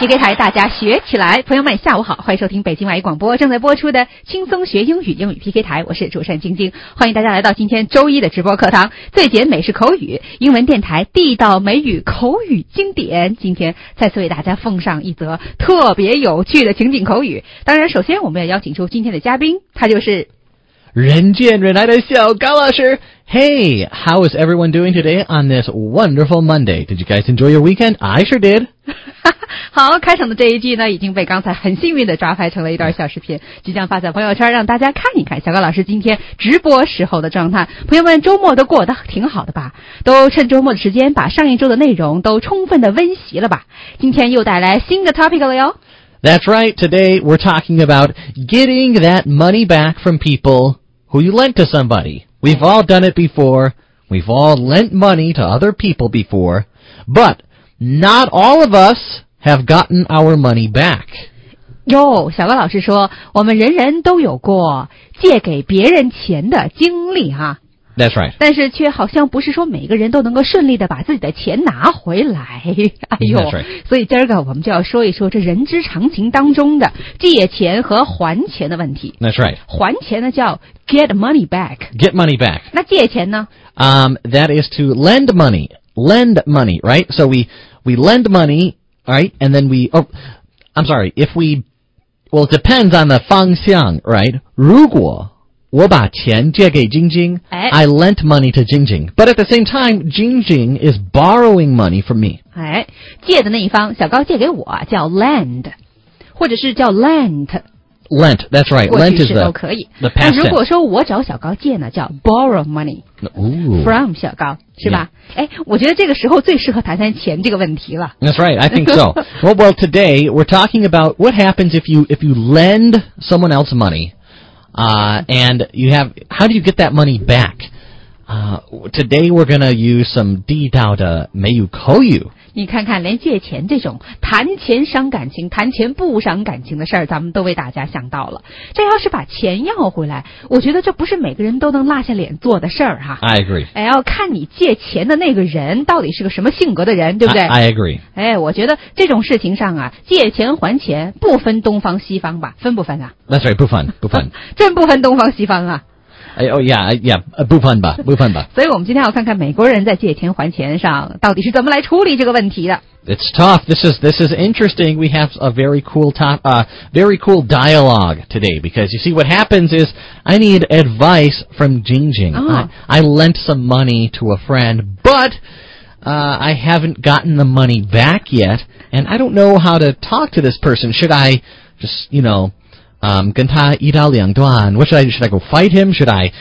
PK 台大家学起来，朋友们下午好，欢迎收听北京外语广播正在播出的轻松学英语英语 PK 台，我是主持人晶晶，欢迎大家来到今天周一的直播课堂，最简美式口语英文电台地道美语口语经典，今天再次为大家奉上一则特别有趣的情景口语。当然首先我们要邀请出今天的嘉宾，他就是人见人爱的小高老师。Hey, how is everyone doing today on this wonderful Monday? Did you guys enjoy your weekend? I sure did. 好，开场的这一句呢，已经被刚才很幸运的抓拍成了一段小视频，即将发在朋友圈，让大家看一看小高老师今天直播时候的状态。朋友们，周末都过得挺好的吧？都趁周末的时间把上一周的内容都充分的温习了吧？今天又带来新的 topic 了哟。 That's right. Today we're talking about getting that money back from people who you lent to somebody. We've all done it before. We've all lent money to other people before. But not all of us have gotten our money back. 哟，小高老师说，我们人人都有过借给别人钱的经历哈。 That's right. 但是却好像不是说每个人都能够顺利的把自己的钱拿回来。哎呦， That's right. 所以今儿个我们就要说一说这人之常情当中的借钱和还钱的问题。 That's right. 还钱呢叫 get money back. Get money back. 那借钱呢 ？That is to lend money. Lend money, right? So we lend money, right? And then well, it depends on the 方向, right? 如果我把钱借给晶晶 I lent money to Jingjing. But at the same time, Jingjing is borrowing money from me. 借的那一方，小高借给我叫 lend, 或者是叫 lent。Lent, that's right. Lent is 都可以。 the past tense. 那如果说我找小高借呢，叫 borrow money from 小高，是吧？我觉得这个时候最适合谈谈钱这个问题了。 That's right. I think so. Well, today we're talking about what happens if you lend someone else money.And how do you get that money back? Today we're going to use some 地道的美语口语。 你看看，连借钱这种谈钱伤感情、谈钱不伤感情的事儿，咱们都为大家想到了。这要是把钱要回来，我觉得这不是每个人都能拉下脸做的事儿哈。 I agree. 要看你借钱的那个人到底是个什么性格的人，对不对？ I agree. 我觉得这种事情上啊，借钱还钱不分东方西方吧？分不分啊？ That's right. 不分。 真不分东方西方啊。 yeah, 不分吧。 所以我们今天要看看美国人在借钱还钱上到底是怎么来处理这个问题的。 It's tough. This is interesting. We have a very cool dialogue today because you see what happens is I need advice from Jingjing. I lent some money to a friend, but I haven't gotten the money back yet, and I don't know how to talk to this person. Should I just,跟他一刀两断? What should I go fight him? Should I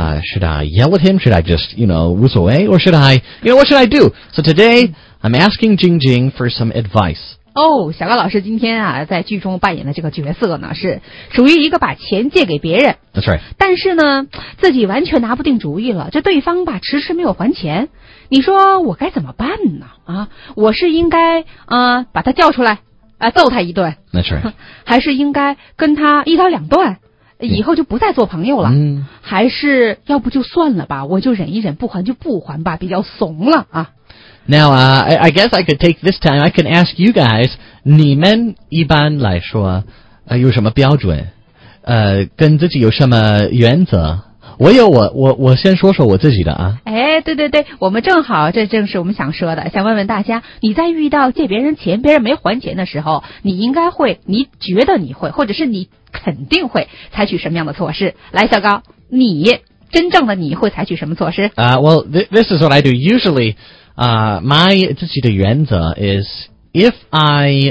yell at him? Should I just, 无所谓? Or should I, what should I do? So today, I'm asking Jingjing for some advice. 小高老师今天啊，在剧中扮演的这个角色呢，是属于一个把钱借给别人。 That's right. 但是呢，自己完全拿不定主意了，这对方吧迟迟没有还钱，你说我该怎么办呢？我是应该把他叫出来揍他一顿， That's right. 还是应该跟他一刀两断，以后就不再做朋友了，还是要不就算了吧，我就忍一忍，不还就不还吧，比较怂了啊。 Now, I guess I could take this time. I can ask you guys, 你们一般来说有什么标准？跟自己有什么原则？我先说说我自己的啊。 对，我们正好，这正是我们想说的，想问问大家，你在遇到借别人钱，别人没还钱的时候，你觉得你会，或者是你肯定会采取什么样的措施？来，小高，真正的你会采取什么措施 ？Well, this is what I do. Usually, my 自己的原则 is if I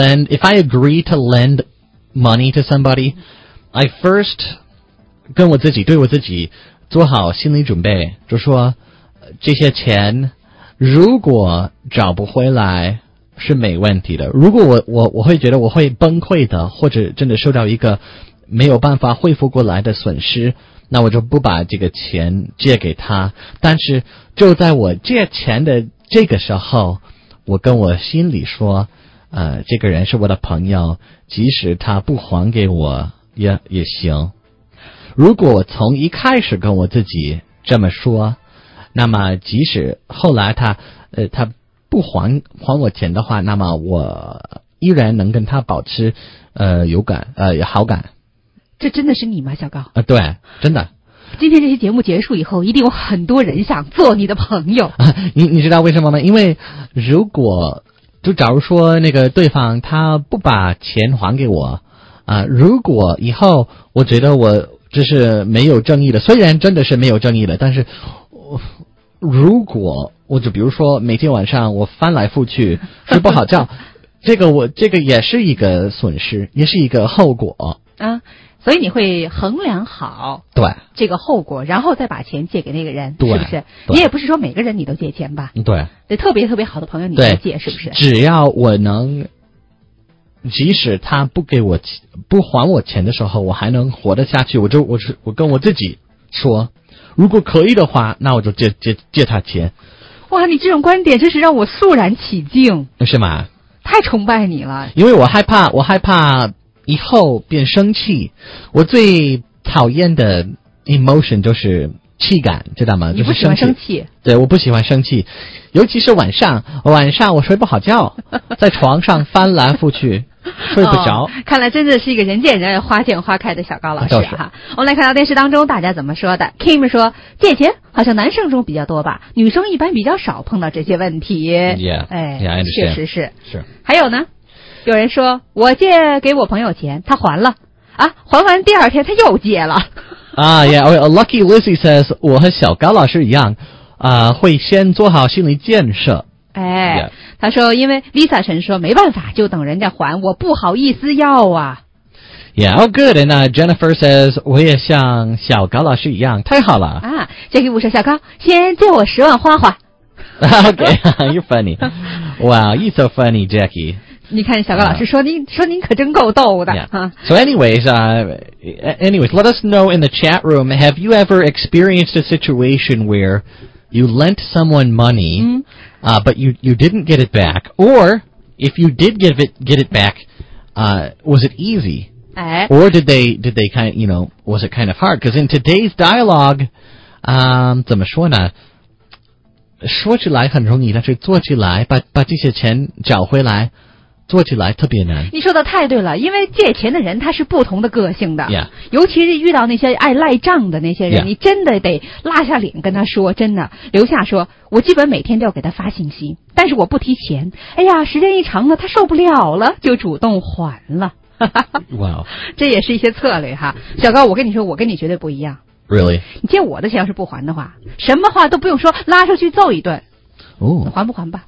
agree to lend money to somebody, I first 对我自己做好心理准备，就说这些钱如果找不回来是没问题的。如果我会觉得我会崩溃的，或者真的受到一个没有办法恢复过来的损失，那我就不把这个钱借给他。但是就在我借钱的这个时候，我跟我心里说，这个人是我的朋友，即使他不还给我也行。如果我从一开始跟我自己这么说，那么即使后来他不还我钱的话，那么我依然能跟他保持好感。 这真的是你吗，小高？ 对，真的。 今天这期节目结束以后，一定有很多人想做你的朋友。 你知道为什么吗？因为假如说那个对方他不把钱还给我如果以后我觉得我这是没有正义的，虽然真的是没有正义的，但是如果我就比如说每天晚上我翻来覆去睡不好觉这个也是一个损失，也是一个后果所以你会衡量好对这个后果，然后再把钱借给那个人， 对是不是？你也不是说每个人你都借钱吧？ 对， 特别特别好的朋友你都借，是不是？ 只要我能，即使他不还我钱的时候，我还能活得下去，我跟我自己说，如果可以的话，那我就借他钱。 哇，你这种观点真是让我肃然起敬， 是吗？ 太崇拜你了。 因为我害怕以后变生气，我最讨厌的 emotion 就是气感，知道吗？ 你不喜欢生气？ 对，我不喜欢生气，尤其是晚上我睡不好觉，在床上翻来覆去，睡不着。 看来真的是一个人见人爱花见花开的小高老师哈。我们来看到电视当中大家怎么说的。Kim 说，借钱好像男生中比较多吧，女生一般比较少碰到这些问题。确实是。还有呢？有人说我借给我朋友钱，他还了还完第二天他又借了。 Lucky Lizzie says 我和小高老师一样会先做好心理建设。 他说因为 Lisa 陈说没办法，就等人家还，我不好意思要啊。 good. And Jennifer says 我也像小高老师一样，太好了。 Jackie 说小高先借我10万花花。 Okay, you're funny. Wow, you're so funny, Jackie. 你看小高老师说您可真够逗的。 So anyways, let us know in the chat room, have you ever experienced a situation where you lent someone money, but you didn't get it back, or if you did get it back, was it easy? Or did they was it kind of hard? Because in today's dialogue, 怎么说呢？说起来很容易，但是做起来把这些钱找回来，做起来特别难。 你说的太对了，因为借钱的人他是不同的个性的，尤其是遇到那些爱赖账的那些人，你真的得拉下脸跟他说。真的，刘夏说，我基本每天都要给他发信息，但是我不提钱。时间一长了，他受不了了，就主动还了。 Wow， 这也是一些策略哈。小高，我跟你说，我跟你绝对不一样。 Really？ 你借我的钱要是不还的话，什么话都不用说，拉出去揍一顿。还不还吧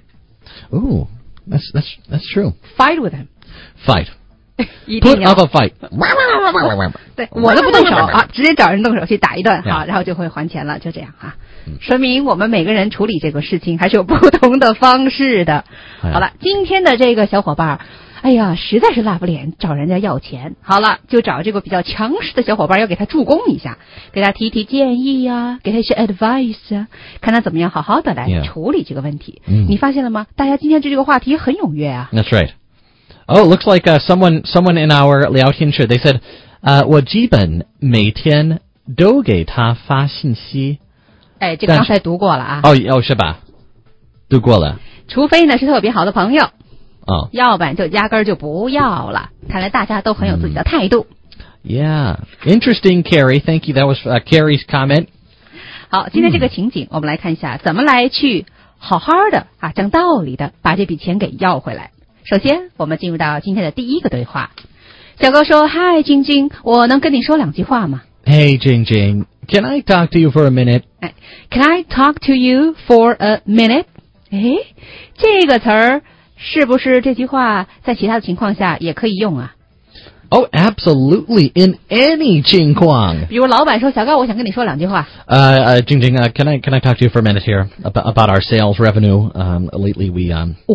？That's true. Fight with him. Fight. Put up a fight. 对，我都不动手直接找人动手去打一顿然后就会还钱了，就这样说明我们每个人处理这个事情还是有不同的方式的。好了，今天的这个小伙伴实在是拉不脸找人家要钱，好了，就找这个比较强势的小伙伴要给他助攻一下，给他提建议给他一些 advice 看他怎么样好好的来处理这个问题。你发现了吗？大家今天对这个话题很踊跃 That's right. Oh, looks like someone in our 聊天室 they said 我基本每天都给他发信息。 这个刚才读过了是吧？读过了。 除非呢是特别好的朋友。要不然就压根儿就不要了。看来大家都很有自己的态度。 Yeah, interesting, Carrie. Thank you. That was Carrie's comment. 好，今天这个情景，我们来看一下怎么来去好好的讲道理的把这笔钱给要回来。首先，我们进入到今天的第一个对话。小高说：“嗨，晶晶，我能跟你说2句话吗？” Hey, Jing, can I talk to you for a minute? Can I talk to you for a minute? 这个词儿。是不是这句话在其他的情况下也可以用 Oh, absolutely, in any 情况。 比如老板说：“小高，我想跟你说2句话。” Jing, can I talk to you for a minute here about our sales revenue? Lately we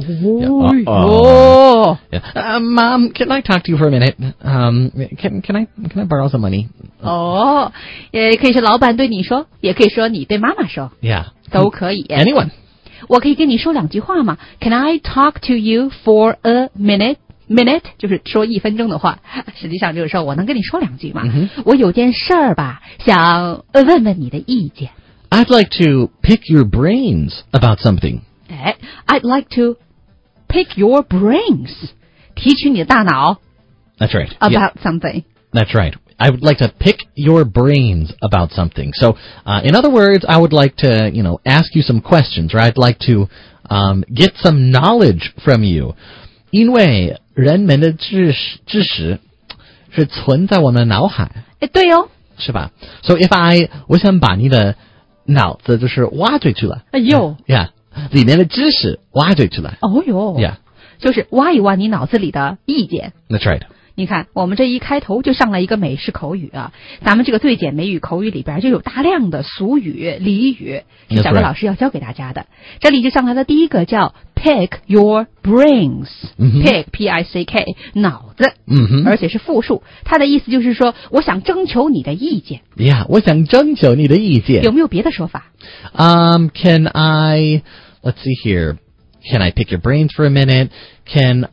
Mom, can I talk to you for a minute? Can I borrow some money? 也可以是老板对你说，也可以说你对妈妈说。 Yeah， 都可以。 Anyone。 我可以跟你说2句话吗？ Can I talk to you for a minute? Minute 就是说1分钟的话，实际上就是说我能跟你说2句吗？我有件事儿吧，想问问你的意见。 I'd like to pick your brains about something. I'd like to pick your brains. 提取你的大脑 That's right. about something. That's right. I would like to pick your brains about something. So, in other words, I would like to, ask you some questions, or I'd like to get some knowledge from you. 因为人们的知识是存在我们的脑海。 对哦。 是吧 ？So if 我想把你的脑子就是挖掘出来。 哎呦 ，Yeah， 里面的知识挖掘出来。 哦哟 ，Yeah， 就是挖一挖你脑子里的意见。 That's right。 你看，我们这一开头就上了一个美式口语啊，咱们这个最简美语口语里边就有大量的俗语、俚语，是小哥老师要教给大家的。这里就上来的第一个叫 pick your brains，pick P-I-C-K 脑子，而且是复数，它的意思就是说，我想征求你的意见。 Yeah， 我想征求你的意见。 有没有别的说法 ？Can I? Let's see here. Can I pick your brains for a minute? Can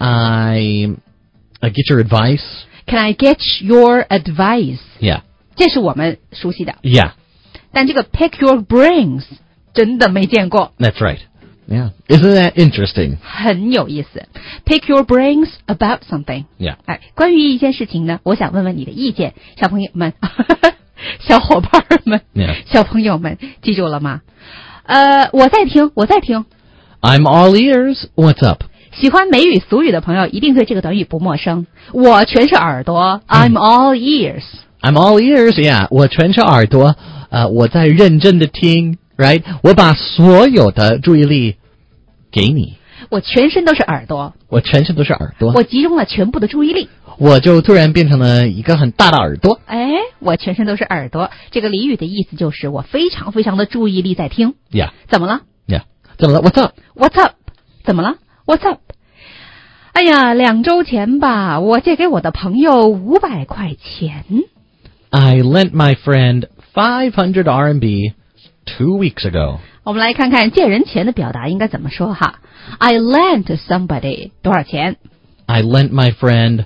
I?get your advice? Can I get your advice? Yeah. 这是我们熟悉的。 Yeah. 但这个 pick your brains 真的没见过。 That's right. Yeah. Isn't that interesting? 很有意思。Pick your brains about something. Yeah. 关于一件事情呢，我想问问你的意见，小朋友们，小伙伴们， Yeah. 小朋友们，记住了吗？我在听。 I'm all ears. What's up? 喜欢美语俗语的朋友一定对这个短语不陌生。我全是耳朵 ，I'm all ears. I'm all ears, yeah. 我全是耳朵，我在认真的听 ，right? 我把所有的注意力给你。 我全身都是耳朵。 我全身都是耳朵。 我集中了全部的注意力。 我就突然变成了一个很大的耳朵。 我全身都是耳朵。这个俚语的意思就是我非常非常的注意力在听。 Yeah. 怎么了 ？Yeah. 怎么了 ？What's up? What's up? 怎么了 ？What's up? 哎呀，2周前吧，我借给我的朋友500块钱。 I lent my friend 500 RMB 2 weeks ago. 我们来看看借人钱的表达应该怎么说哈。I lent somebody 多少钱 ？I lent my friend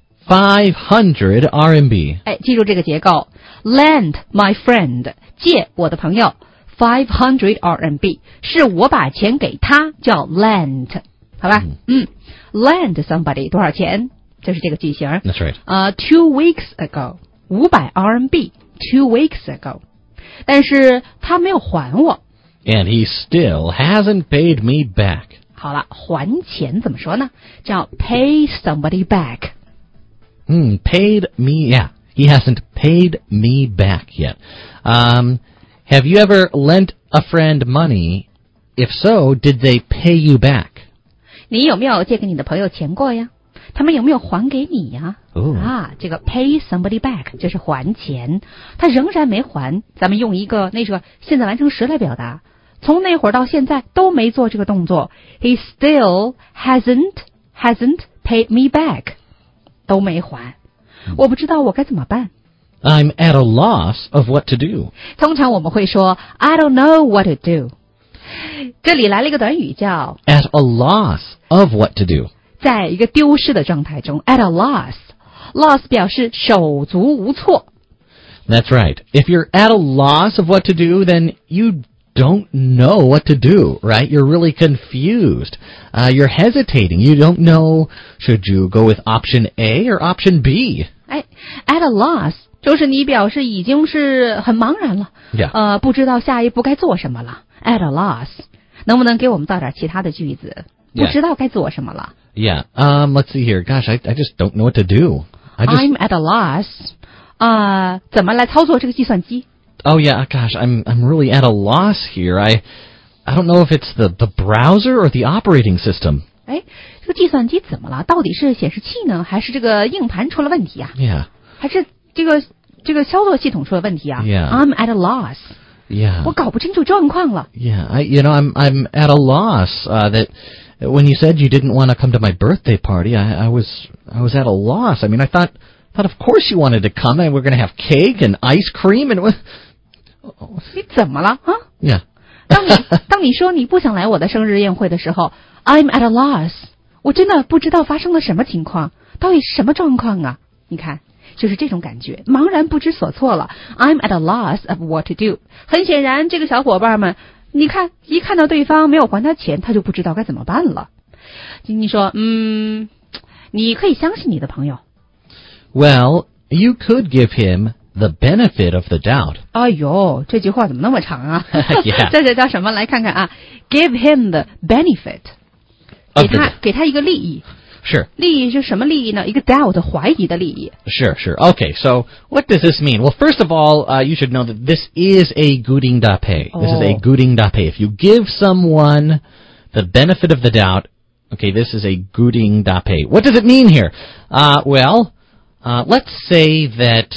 500 RMB. 记住这个结构 ，lend my friend 借我的朋友500 RMB 是我把钱给他，叫 lent， 好吧？lend somebody 多少钱？就是这个句型。 That's right. 2 weeks ago 500 RMB 2 weeks ago， 但是他没有还我。 And he still hasn't paid me back. 好了，还钱怎么说呢？叫 pay somebody back。 Paid me, yeah. He hasn't paid me back yet. Have you ever lent a friend money? If so, did they pay you back? 你有没有借给你的朋友钱过呀？他们有没有还给你呀？这个 pay somebody back 就是还钱，他仍然没还，咱们用一个现在完成时来表达。从那会儿到现在都没做这个动作 ，he still hasn't paid me back， 都没还。我不知道我该怎么办。 I'm at a loss of what to do. 通常我们会说 I don't know what to do。这里来了一个短语叫 at a loss of what to do。 在一个丢失的状态中 at a loss 表示手足无措。 That's right. If you're at a loss of what to do, then you don't know what to do, right? You're really confused. You're hesitating. You don't know, should you go with option A or option B? At a loss 就是你表示已经是很茫然了。 Yeah. 不知道下一步该做什么了。At a loss， 能不能给我们造点其他的句子？ Yeah. 不知道该做什么了。 Yeah. Let's see here. Gosh, I just don't know what to do. I'm at a loss. 怎么来操作这个计算机？ Oh yeah, gosh, I'm really at a loss here. I don't know if it's the browser or the operating system. 这个计算机怎么了？到底是显示器呢，还是这个硬盘出了问题啊？ Yeah. 还是这个操作系统出了问题啊 ？Yeah. I'm at a loss. Yeah. 我搞不清楚状况了。 Yeah, I'm at a loss. That when you said you didn't want to come to my birthday party, I was at a loss. I mean, I thought of course you wanted to come, and we're going to have cake and ice cream and. 你怎么了啊 ？Yeah. 当你说你不想来我的生日宴会的时候 ，I'm at a loss。我真的不知道发生了什么情况，到底是什么状况啊？你看，就是这种感觉，茫然不知所措了。I'm at a loss of what to do。很显然，这个小伙伴们，你看，一看到对方没有还他钱，他就不知道该怎么办了。你说，你你可以相信你的朋友。 Well, you could give him the benefit of the doubt. 哎呦，这句话怎么那么长啊？ Yeah. 这是叫什么？来看看啊 ，give him the benefit， 给他一个利益。 Sure. 利益是什么利益呢？一个 doubt 怀疑的利益。 Sure. Okay, so what does this mean? Well, first of all, you should know that this is a guding da pei. This is a guding da pei. If you give someone the benefit of the doubt, okay, this is a guding da pei. What does it mean here? Let's say that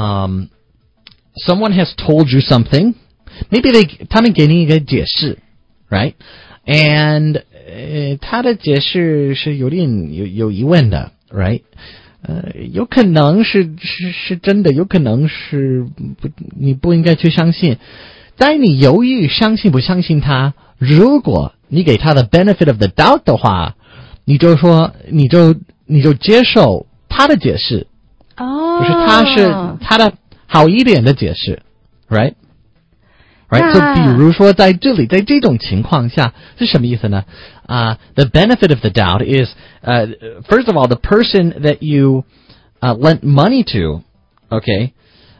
someone has told you something. Maybe 他们给你一个解释 right? And 他的解释是有点有疑问的 right? 有可能是真的，有可能是你不应该去相信。在你犹豫相信不相信他，如果你给他的 benefit of the doubt 的话，你就说你就接受他的解释。就是他是他的好一点的解释 right? Right? So 比如说在这里，在这种情况下是什么意思呢？The benefit of the doubt is, first of all, the person that you lent money to, okay,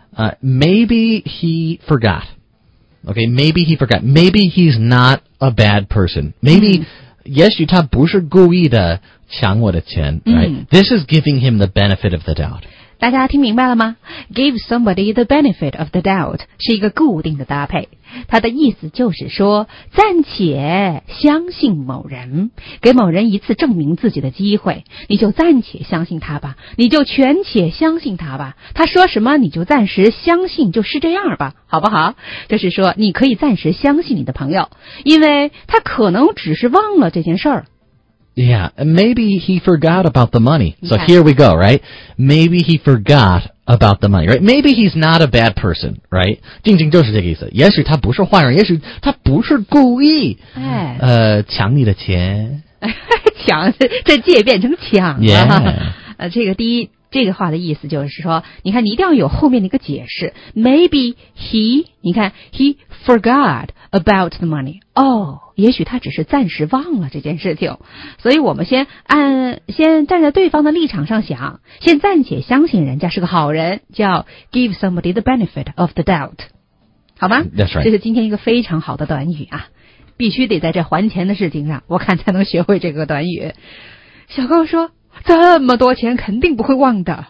maybe he forgot. Okay, maybe he forgot. Maybe he's not a bad person. Maybe, 也许他不是故意的抢我的钱 right? This is giving him the benefit of the doubt. 大家听明白了吗？ Give somebody the benefit of the doubt 是一个固定的搭配，它的意思就是说暂且相信某人，给某人一次证明自己的机会，你就暂且相信他吧，你就全且相信他吧，他说什么你就暂时相信，就是这样吧，好不好？就是说你可以暂时相信你的朋友，因为他可能只是忘了这件事儿。 Yeah, maybe he forgot about the money. So here we go, right? Maybe he forgot about the money, right? Maybe he's not a bad person, right? 静静就是这个意思。也许他不是坏人，也许他不是故意，抢你的钱。 抢，这借变成抢了。 Yeah. 这个话的意思就是说，你看你一定要有后面的一个解释。Maybe你看 he forgot about the money. 也许他只是暂时忘了这件事情。所以我们先站在对方的立场上想，先暂且相信人家是个好人，叫 give somebody the benefit of the doubt. 好吗？ That's right. 这是今天一个非常好的短语啊，必须得在这还钱的事情上，我看才能学会这个短语。小高说这么多钱肯定不会忘的。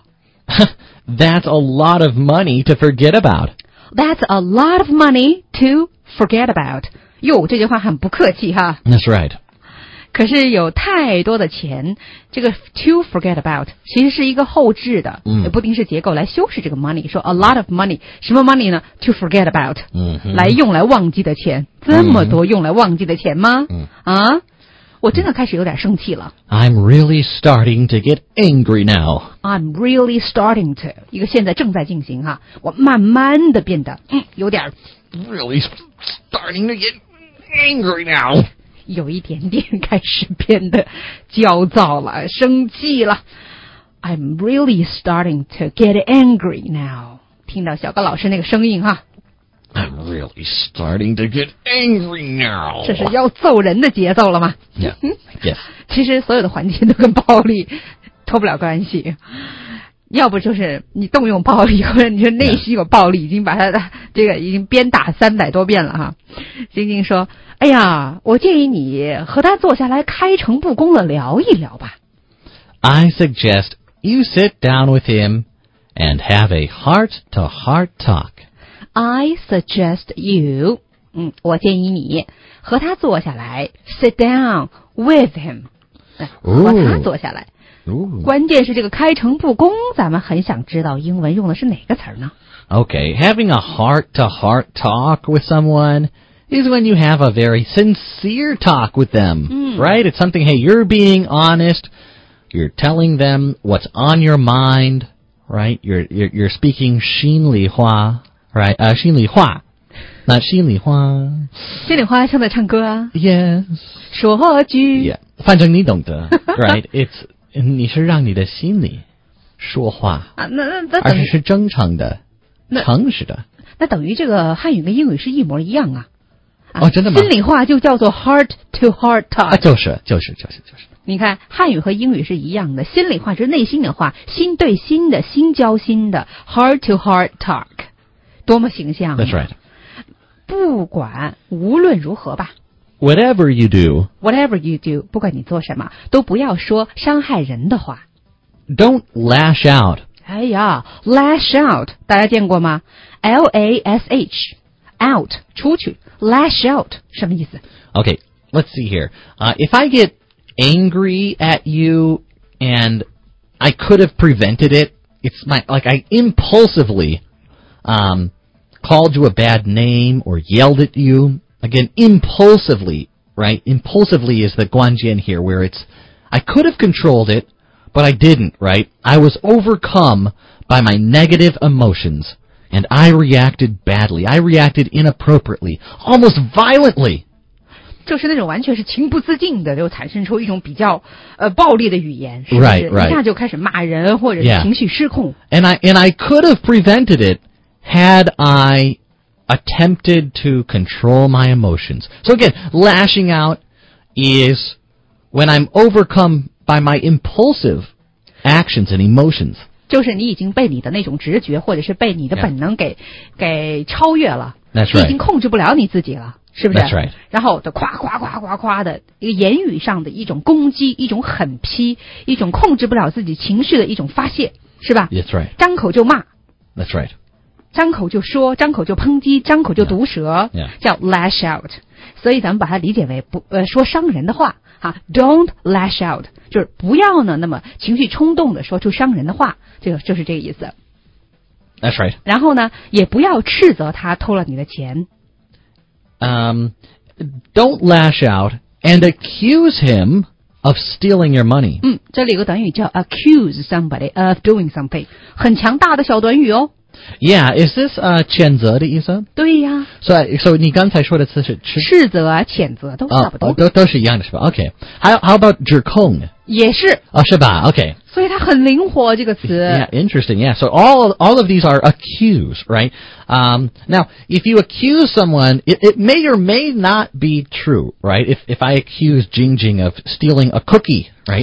That's a lot of money to forget about. That's a lot of money to forget about. 哟，这句话很不客气哈。 That's right. 可是有太多的钱，这个 to forget about 其实是一个后置的，不定式结构来修饰这个 money。说 a lot of money， 什么 money 呢？ To forget about， 来用来忘记的钱，这么多用来忘记的钱吗？我真的开始有点生气了。 I'm really starting to get angry now. I'm really starting to， 一个现在正在进行哈，我慢慢的变得有点 really starting to get angry now. 有一点点开始变得焦躁了，生气了。I'm really starting to get angry now. 听到小高老师那个声音哈。 I'm really starting to get angry now. 这是要揍人的节奏了吗？ Yeah. Yes. 其实所有的环节都跟暴力脱不了关系，要不就是你动用暴力，或者你说内心有暴力，已经把他的这个已经鞭打300多遍了哈。晶晶说：“哎呀，我建议你和他坐下来开诚布公的聊一聊吧。” I suggest you sit down with him and have a heart-to-heart talk.I suggest you， 我建议你和他坐下来 ，sit down with him， 和他坐下来。关键是这个开诚布公，咱们很想知道英文用的是哪个词儿呢？ Okay, having a heart-to-heart talk with someone is when you have a very sincere talk with them, right? It's something, hey, you're being honest, you're telling them what's on your mind, right? You're speaking 心里话。Right, 心里话，那心里话， 心里话正在唱歌啊。 Yes， 说句 ，Yeah， 反正你懂得 ，Right？ 你是让你的心里说话啊，那而且是真诚的、诚实的。 那等于这个汉语跟英语是一模一样啊。 真的吗？ 心里话就叫做 heart to heart talk。 就是。 你看汉语和英语是一样的，心里话就是内心的话，心对心的，心交心的 heart to heart talk， 多么形象啊。 That's right. 不管无论如何吧， Whatever you do, whatever you do， 不管你做什么，都不要说伤害人的话。 don't lash out. 哎呀 lash out 大家见过吗？ L-A-S-H out 出去， lash out 什么意思？ Okay, let's see here. If I get angry at you and I could have prevented it, it's like I impulsively called you a bad name or yelled at you. Again, impulsively, right? Impulsively is the guanjian here, where it's I could have controlled it, but I didn't, right? I was overcome by my negative emotions, and I reacted badly. I reacted inappropriately, almost violently. 就是那种完全是情不自禁的，就产生出一种比较暴力的语言，是不是？ Right. 一下就开始骂人，或者是情绪失控。 And I could have prevented it had I attempted to control my emotions. So again, lashing out is when I'm overcome by my impulsive actions and emotions. 就是你已经被你的那种直觉，或者是被你的本能给超越了。 That's 你 right. 已经控制不了你自己了，是不是？ That's right. 然后的夸的一个言语上的一种攻击，一种狠批，一种控制不了自己情绪的一种发泄，是吧？ That's right. 张口就骂， That's right. 张口就说，张口就抨击，张口就毒舌， Yeah. 叫 lash out。所以咱们把它理解为说伤人的话啊 ，don't lash out， 就是不要呢那么情绪冲动的说出伤人的话，就是这个意思。 That's right. 然后呢，也不要斥责他偷了你的钱。 Don't lash out and accuse him of stealing your money. 这里有个短语叫 accuse somebody of doing something， 很强大的小短语哦。 Yeah, is this 谴责的意思？ 对呀， So 你刚才说的词是斥责啊、谴责都差不多， 都是一样的是吧？ Okay. How about 指控？ 也是。 是吧？ Okay. 所以它很灵活这个词。 Yeah, interesting. Yeah. So all of these are accuse, right? Now, if you accuse someone, it may or may not be true, right? If I accuse Jingjing of stealing a cookie, right?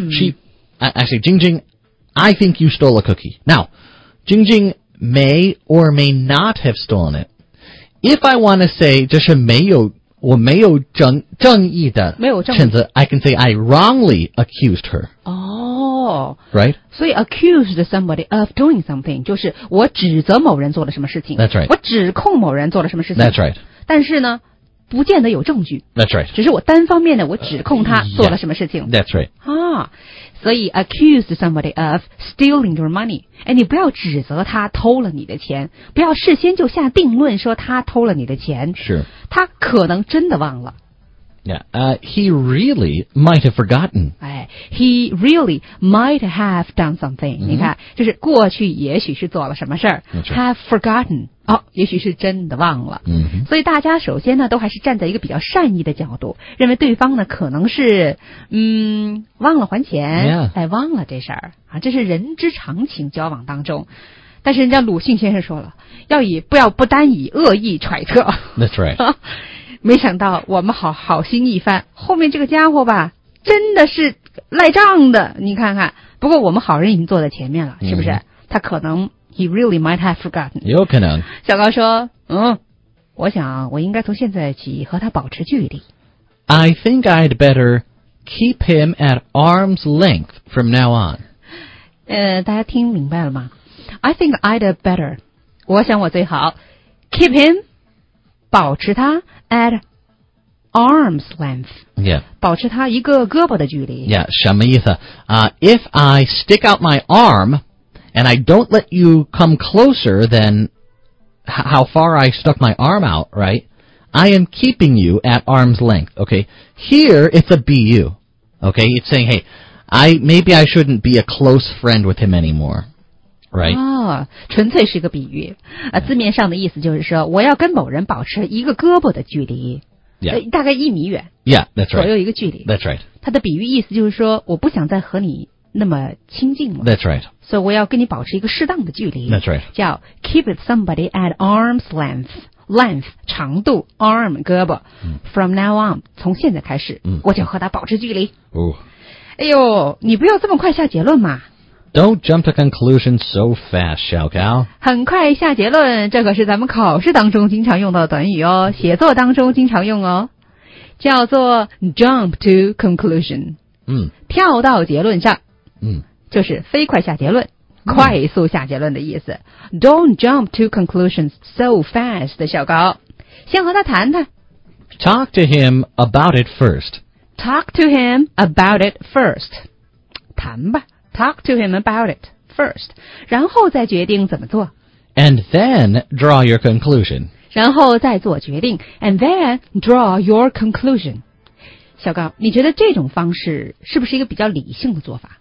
Actually, Jingjing, I think you stole a cookie. Now, Jingjing may or may not have stolen it. If I want to say 这是我没有正义的谴责 I can say I wrongly accused her. 哦 Right? 所以 accused somebody of doing something 就是我指责某人做了什么事情。 That's right. 我指控某人做了什么事情。 That's right. 但是呢，不见得有证据。 That's right. 只是我单方面的我指控他做了什么事情。 That's right. 啊，所以 accused somebody of stealing your money， 哎，你不要指责他偷了你的钱，不要事先就下定论说他偷了你的钱。 Sure. 他可能真的忘了。 Yeah. He really might have forgotten. 哎 ，he really might have done something、你看，就是过去也许是做了什么事儿 That's right. have forgotten， 也许是真的忘了。所以大家首先呢，都还是站在一个比较善意的角度，认为对方呢可能是忘了还钱， Yeah. 忘了这事儿啊，这是人之常情，交往当中。但是人家鲁迅先生说了，不单以恶意揣测。 That's right. 没想到我们好心一番，后面这个家伙吧，真的是赖账的。你看看，不过我们好人已经坐在前面了，是不是？他可能 he really might have forgotten。 有可能。 小高说，我想我应该从现在起和他保持距离。 I think I'd better keep him at arm's length from now on. 大家听明白了吗？ I think I'd better， 我想我最好 keep him， 保持他 at arm's length， Yeah. 保持他一个胳膊的距离。 Yeah, 什么意思？ If I stick out my arm and I don't let you come closer than how far I stuck my arm out, right? I am keeping you at arm's length, okay? Here, it's a BU, okay? It's saying, hey, maybe I shouldn't be a close friend with him anymore, right? 纯粹是个比喻。字面上的意思就是说，我要跟某人保持一个胳膊的距离， Yeah. 大概1米远 Yeah, that's 左右 right. 一个距离。 That's right. 它的比喻意思就是说，我不想再和你那么亲近了， That's right. 所以我要跟你保持一个适当的距离。 That's right. 叫 keep it somebody at arm's length。length 长度 arm 胳膊、from now on 从现在开始、我就和他保持距离。 Ooh. 哎呦，你不要这么快下结论嘛。 Don't jump to conclusions so fast, Xiao Gao. 很快下结论，这可是咱们考试当中经常用到的短语哦，写作当中经常用哦，叫做 jump to conclusion。跳到结论上。就是飞快下结论，快速下结论的意思。Don't jump to conclusions so fast, 小高。先和他谈谈。 Talk to him about it first. Talk to him about it first. 谈吧。Talk to him about it first. 然后再决定怎么做。 And then draw your conclusion. 然后再做决定。And then draw your conclusion. 小高，你觉得这种方式是不是一个比较理性的做法？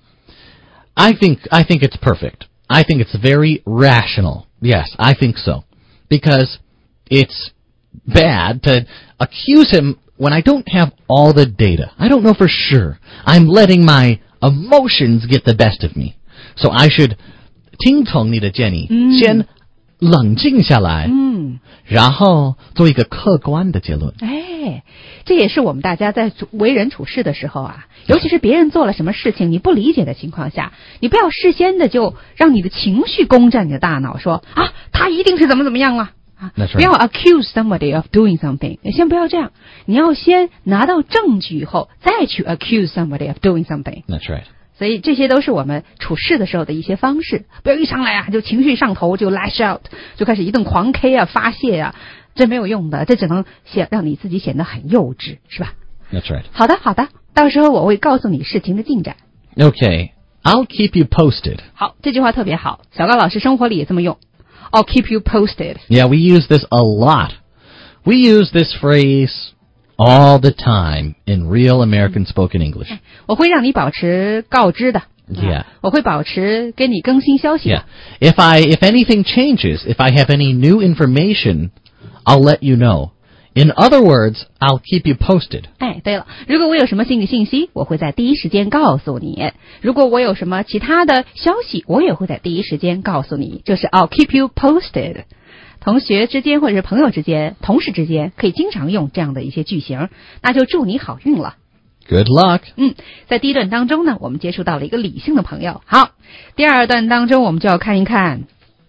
I think it's perfect. I think it's very rational. Yes, I think so. Because it's bad to accuse him when I don't have all the data. I don't know for sure. I'm letting my emotions get the best of me. So I should 听从你的建议，先冷静下来，然后做一个客观的结论。 哎，这也是我们大家在为人处事的时候啊，尤其是别人做了什么事情你不理解的情况下，你不要事先的就让你的情绪攻占你的大脑，说啊，他一定是怎么怎么样啊。 That's right. 不要 accuse somebody of doing something. 先不要这样，你要先拿到证据以后，再去 accuse somebody of doing something. That's right. 所以这些都是我们处事的时候的一些方式，不要一上来啊就情绪上头就 lash out， 就开始一顿狂 K 啊发泄啊，这没有用的，这只能让你自己显得很幼稚，是吧？ That's right. 好的，到时候我会告诉你事情的进展。 Okay, I'll keep you posted. 好，这句话特别好，小高老师生活里也这么用。I'll keep you posted. Yeah, we use this a lot. We use this phrase all the time in real American spoken English. 我会让你保持告知的。 Yeah. 我会保持给你更新消息的。 Yeah. If anything changes, if I have any new information, I'll let you know. In other words, I'll keep you posted. 哎，对了，如果我有什么新的信息，我会在第一时间告诉你。如果我有什么其他的消息，我也会在第一时间告诉你。就是 I'll keep you posted。同学之间或者是朋友之间、同事之间，可以经常用这样的一些句型。那就祝你好运了。 Good luck. 在第一段当中呢，我们接触到了一个理性的朋友。好，第二段当中我们就要看一看，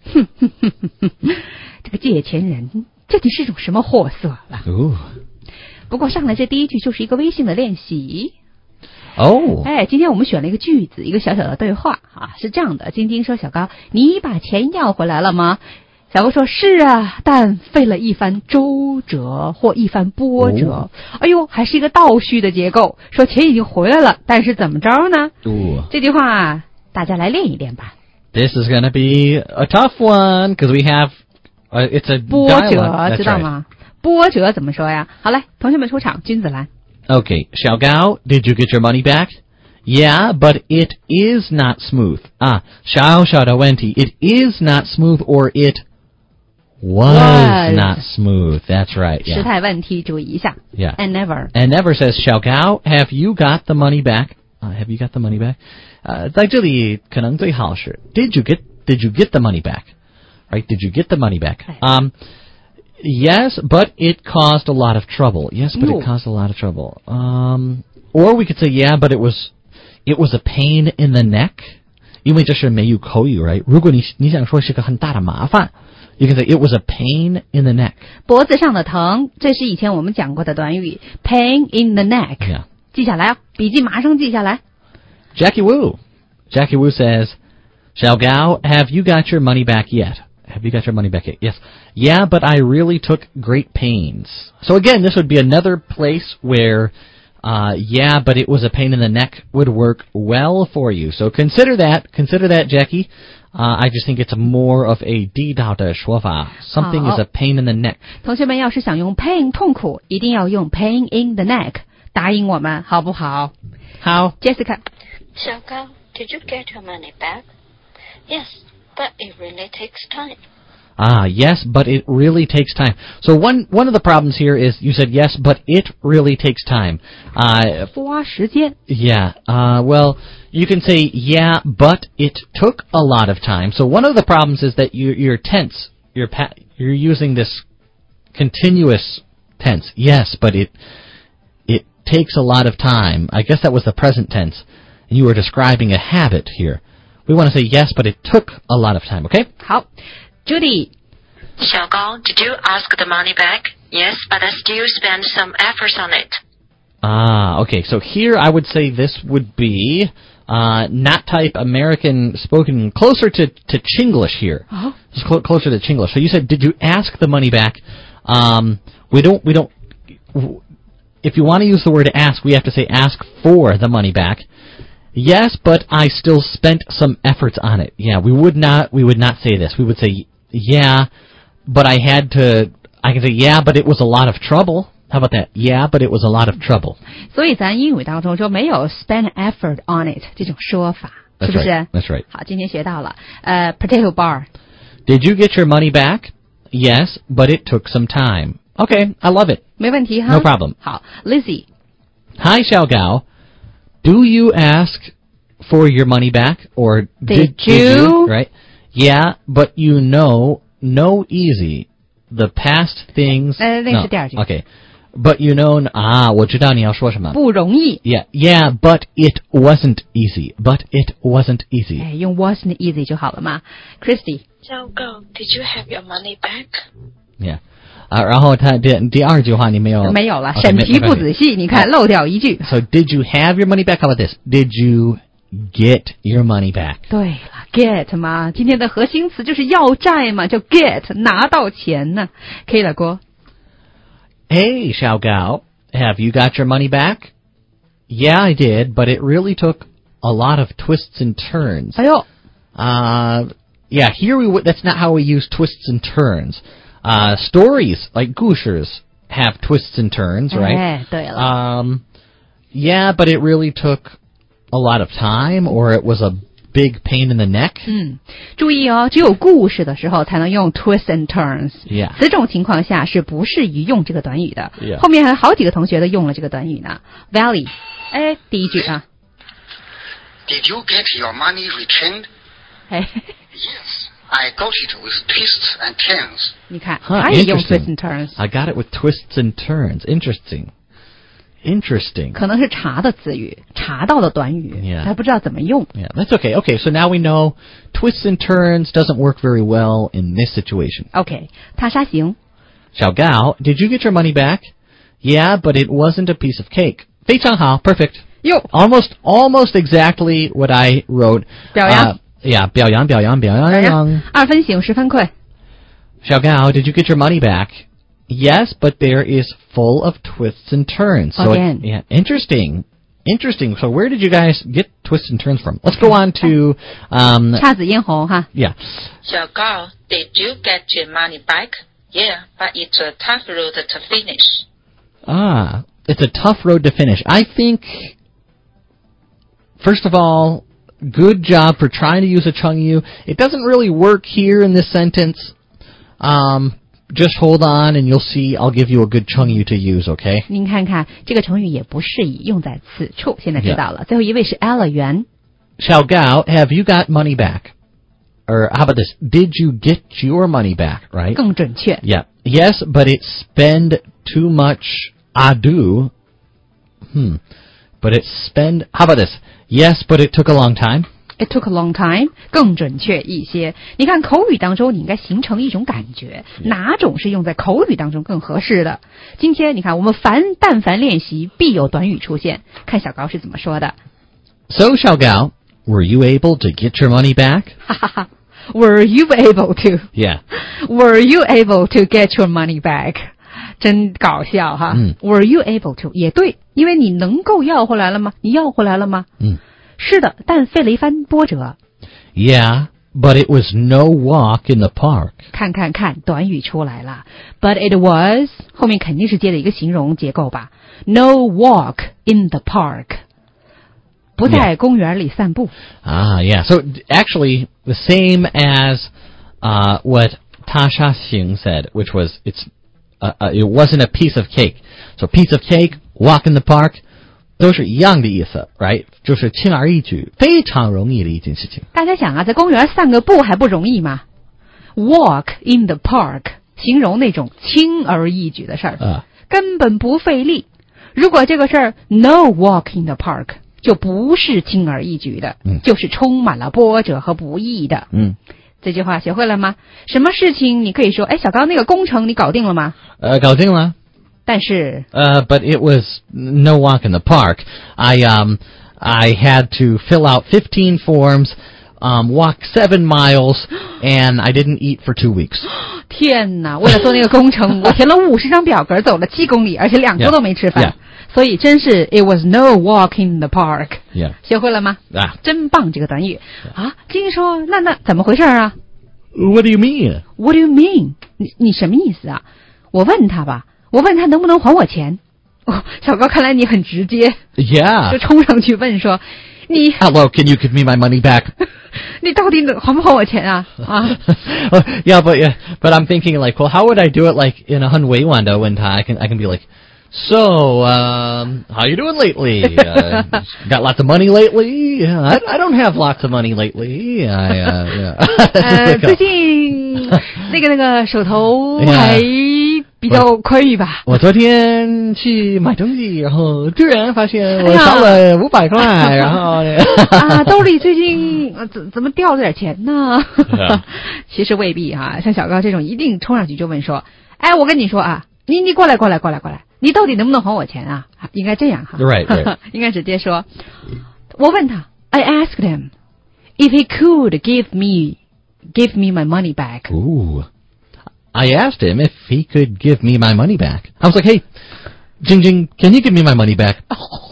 这个借钱人究竟是种什么货色了。不过上来这第一句就是一个微信的练习。哎，今天我们选了一个句子，一个小小的对话啊，是这样的。晶晶说：“小高，你把钱要回来了吗？”小高说：“是啊，但费了一番周折或一番波折。哎呦，还是一个倒叙的结构，说钱已经回来了，但是怎么着呢？这句话大家来练一练吧。 This is going to be a tough one because we have it's a 波折， dialogue. 知道吗？波折怎么说呀？好嘞，同学们出场，君子兰。 Okay, Xiao Gao, did you get your money back? Yeah, but it is not smooth. Xiao da Wenti, it is not smooth or it was not smooth. That's right. Yeah. 时态问题注意一下。 Yeah. And never. And never says, Xiao Gao, have you got the money back? Have you got the money back? 在这里可能最好是 Did you get the money back? Right? Did you get the money back? Yes, but it caused a lot of trouble. Yes, but it caused a lot of trouble. Or we could say, yeah, but it was a pain in the neck. 因为这是美语口语 right? 如果你想说是个很大的麻烦 you can say it was a pain in the neck. 脖子上的疼，这是以前我们讲过的短语 pain in the neck. Yeah. 记下来啊，笔记马上记下来。 Jackie Wu says, Xiao Gao, have you got your money back yet? Have you got your money back yet? Yes. Yeah, but I really took great pains. So again, this would be another place where, yeah, but it was a pain in the neck would work well for you. So consider that, Jackie. I just think it's more of a 地道的说法. Something is a pain in the neck. 同学们要是想用 pain 痛苦，一定要用 pain in the neck. 答应我们好不好？ How? Jessica. Xiao Gao, did you get your money back? Yes, but it really takes time. Yes, but it really takes time. So one of the problems here is you said yes, but it really takes time. 花时间。 Yeah. Well, you can say yeah, but it took a lot of time. So one of the problems is that your tense, you're using this continuous tense. Yes, but it takes a lot of time. I guess that was the present tense. and you were describing a habit here. We want to say yes, but it took a lot of time, okay? 好 ，Judy， 小高, did you ask the money back? Yes, but I still spent some efforts on it. Okay, so here I would say this would be not type American spoken closer to Chinglish here. It's closer to Chinglish. So you said, did you ask the money back? We don't, if you want to use the word ask, we have to say ask for the money back. Yes, but I still spent some efforts on it. Yeah, we would not say this. We would say, yeah, but I can say, yeah, but it was a lot of trouble. How about that? Yeah, but it was a lot of trouble. 所以咱英语当中就没有 spend effort on it 这种说法， That's 是不是 right. That's right. 好，今天学到了。Potato bar， Did you get your money back? Yes, but it took some time. Okay, I love it. 没问题哈。 No problem. 好 ，Lizzie， Hi, Xiao Gao. Do you ask for your money back, or Did you? Right? Yeah, but you know, no easy. The past things. 那是第二句。 Okay, but you know, 我知道你要说什么。 不容易。 Yeah, but it wasn't easy. But it wasn't easy. 哎，用 wasn't easy 就好了嘛。Christy， 小高, did you have your money back? Yeah. 然后他第二句话你没有。 没有了， Okay, 审题不没关系。 仔细，你看漏掉一句。 So did you have your money back? How about this? Did you get your money back? 对了 ，get 嘛，今天的核心词就是要债嘛，叫 get， 拿到钱呢。可以了，哥。 Hey, Xiao Gao, have you got your money back? Yeah, I did, but it really took a lot of twists and turns. 哎呦， Yeah, here that's not how we use twists and turns. Stories like 故事 have twists and turns, right? 哎，对了。 Yeah, but it really took a lot of time, or it was a big pain in the neck. 注意哦，只有故事的时候才能用 twists and turns。 Yeah. 此种情况下是不适宜用这个短语的。 Yeah. 后面还有好几个同学都用了这个短语呢。Valley， 哎，第一句啊， Did you get your money returned? 哎， Yes, I got it with twists and turns. 你看， Huh, 他也用 interesting. twists and turns， I got it with twists and turns. Interesting. 可能是查的词语，查到的短语， Yeah. 还不知道怎么用。 Yeah, that's okay. Okay, so now we know twists and turns doesn't work very well in this situation. OK， 他杀行， Xiao Gao, did you get your money back? Yeah, but it wasn't a piece of cake. 非常好, perfect. 哟， Almost exactly what I wrote. 表扬。 Yeah, 表扬。 2分醒10分愧。 Xiao Gao, did you get your money back? Yes, but there is full of twists and turns. So Again. yeah, interesting. So where did you guys get twists and turns from? Let's go on to, 姹紫嫣红哈。 yeah. 小高, did you get your money back? Yeah, but it's a tough road to finish. It's a tough road to finish. I think, first of all, good job for trying to use a chungyu. It doesn't really work here in this sentence. Just hold on and you'll see I'll give you a good chungyu to use, okay? 您看看这个成语也不适宜用在此处，现在知道了。最后一位是 Ella 袁， Xiao Gao, have you got money back? Or how about this? Did you get your money back, right? 更准确。 Yeah. Yes, but it spend too much ado. But it spend... How about this? Yes, but it took a long time. It took a long time， 更准确一些。你看口语当中，你应该形成一种感觉，哪种是用在口语当中更合适的？今天你看，我们但凡练习，必有短语出现。看小高是怎么说的。 So, Xiao Gao, were you able to get your money back? 哈哈哈 Were you able to? Yeah. Were you able to get your money back? 真搞笑哈。Were you able to? 也对，因为你能够要回来了吗？你要回来了吗？是的，但费了一番波折。 Yeah, but it was no walk in the park. 看，短语出来了。But it was 后面肯定是接了一个形容结构吧。No walk in the park， 不在公园里散步。 Yeah. So actually, the same as what Ta Xing said, which was it wasn't a piece of cake. So piece of cake, walk in the park. 都是一样的意思 right? 就是轻而易举，非常容易的一件事情。 大家想啊，在公园散个步还不容易吗？ Walk in the park 形容那种轻而易举的事儿，根本不费力。如果这个事儿 no walk in the park 就不是轻而易举的，就是充满了波折和不易的。这句话学会了吗？什么事情你可以说，哎，小高那个工程你搞定了吗？ 搞定了。 但是 but it was no walk in the park. I had to fill out 15 forms, walk 7 miles, and I didn't eat for 2 weeks. 天哪！为了做那个工程，我填了50张表格，走了7公里，而且2周都没吃饭。所以真是 it was no walk in the park. 学会了吗？真棒这个短语啊！金说，那怎么回事啊 ？What do you mean? What do you mean? 你什么意思啊？我问他吧，我问他能不能还我钱。小高，看来你很直接。 Yeah. 就冲上去问说，你 Hello, can you give me my money back? 你到底还不还我钱啊 ？Yeah, but I'm thinking like, well, how would I do it like in a 很委婉的问他 I can be like, so, how you doing lately? Got lots of money lately? I don't have lots of money lately. Yeah. 最近那个手头还比较宽裕吧？ 我昨天去买东西，然后突然发现我少了500块，然后兜里最近怎么掉了点钱呢？其实未必啊，像小高这种一定冲上去就问说，哎，我跟你说啊，你过来，你到底能不能还我钱啊？应该这样哈。 Right. 应该直接说，我问他 I asked him if he could give me my money back. Ooh. I asked him if he could give me my money back. I was like, hey, Jing Jing, can you give me my money back?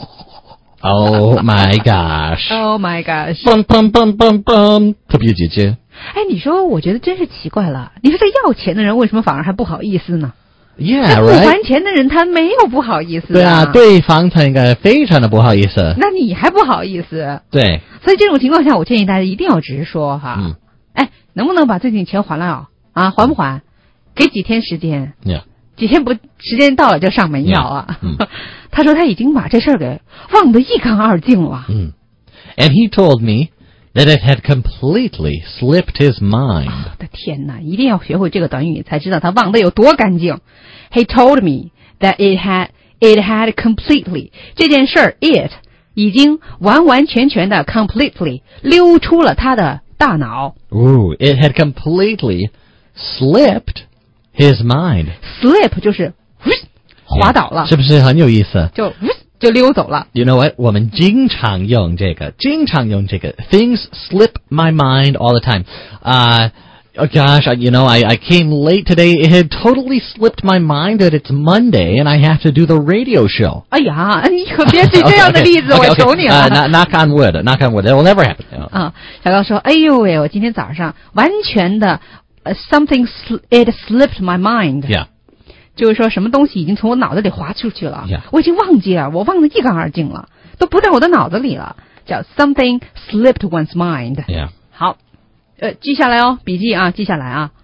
Oh my gosh. Oh my gosh. 特别姐姐。 哎，你说我觉得真是奇怪了，你说这要钱的人为什么反而还不好意思呢？ Yeah, 不 right. 还钱的人他没有不好意思对啊，对方才应该非常的不好意思。 那你还不好意思？ 对。 所以这种情况下，我建议大家一定要直说哈。哎，能不能把最近钱还了啊？还不还？给几天时间？ Yeah. 几天不时间到了就上门要啊。他说他已经把这事儿给忘得一干二净了。 And he told me that it had completely slipped his mind. 我的天哪，一定要学会这个短语才知道他忘得有多干净。He told me that it had completely 这件事儿 it 已经完完全全的 completely 溜出了他的大脑。 Ooh, it had completely slipped his mind. Slip 就是滑倒了， 是不是很有意思？ 就溜走了。 You know what? 我们经常用这个 Things slip my mind all the time. Oh gosh, I came late today. It had totally slipped my mind that it's Monday and I have to do the radio show. 哎呀，你可别举这样的例子， okay. 我求你了。 Knock on wood. That will never happen. 小高说，哎呦喂，我今天早上完全的something it slipped my mind. Yeah. 就是说什么东西已经从我脑子里滑出去了， Yeah. 我已经忘记了，我忘得一干二净了，都不在我的脑子里了，叫 something slipped one's mind. Yeah. 好，记下来哦，笔记啊，记下来啊。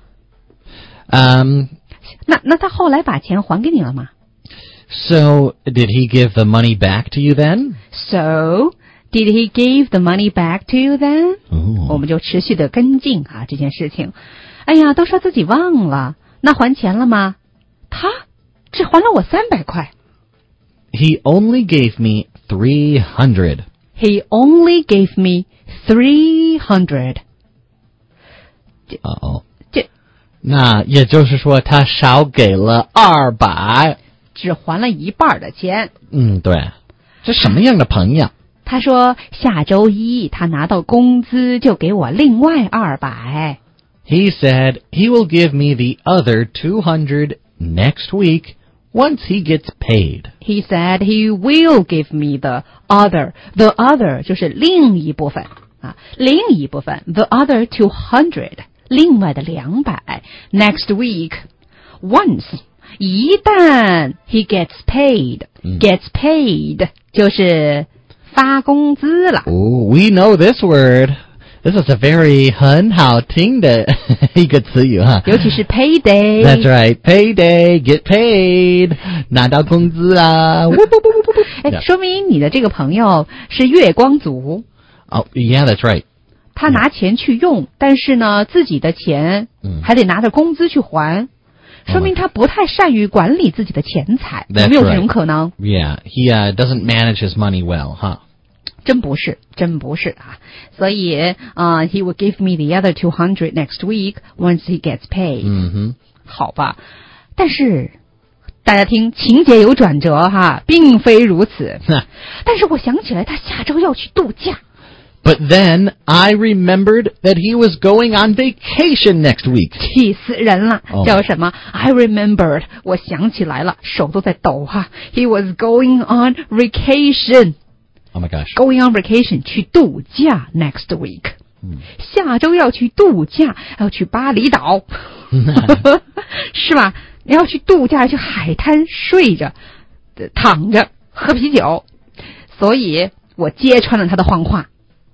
那他后来把钱还给你了吗？ So, did he give the money back to you then? So, did he give the money back to you then? 我们就持续的跟进啊这件事情。哎呀，都说自己忘了，那还钱了吗？他只还了我300块。 He only gave me 300. He only gave me 300. 那也就是说他少给了200， 只还了一半的钱。 对，这什么样的朋友？ 他说下周一他拿到工资就给我另外200。 He said he will give me the other 200 next week once he gets paid. He said he will give me the other. The other 就是另一部分啊，另一部分 the other 200， 另外的200 next week once 一旦 he gets paid， gets paid 就是发工资了。 We know this word. This is a very 很好听的一个词语哈， 尤其是 payday. That's right, payday, get paid， 拿到工资啊。 哎，说明你的这个朋友是月光族。 Oh, yeah, that's right. 他拿钱去用，但是呢，自己的钱还得拿着工资去还，说明他不太善于管理自己的钱财，有没有这种可能？ Yeah, he doesn't manage his money well, huh? 真不是啊。所以he will give me the other 200 next week once he gets paid。好吧，但是大家听，情节有转折哈，并非如此。但是我想起来，他下周要去度假。 But then I remembered that he was going on vacation next week. 气死人了！叫什么 ？I remembered， 我想起来了，手都在抖哈。He was going on vacation。Oh my gosh！ Going on vacation 去度假 next week。下周要去度假，要去巴厘岛，是吧？要去度假，去海滩睡着、躺着喝啤酒，所以我揭穿了他的谎话。